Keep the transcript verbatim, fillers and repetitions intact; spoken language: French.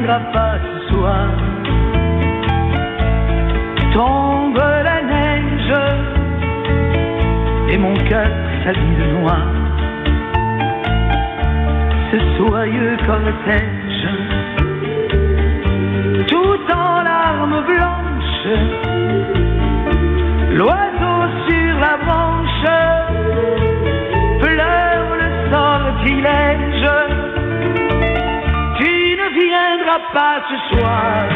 viendras pas ce soir. Tombe la neige et mon cœur s'habille de noir. Ce soyeux cortège, tout en larmes blanches, l'oiseau sur la branche pleure le sortilège. Tu ne viendras pas ce soir.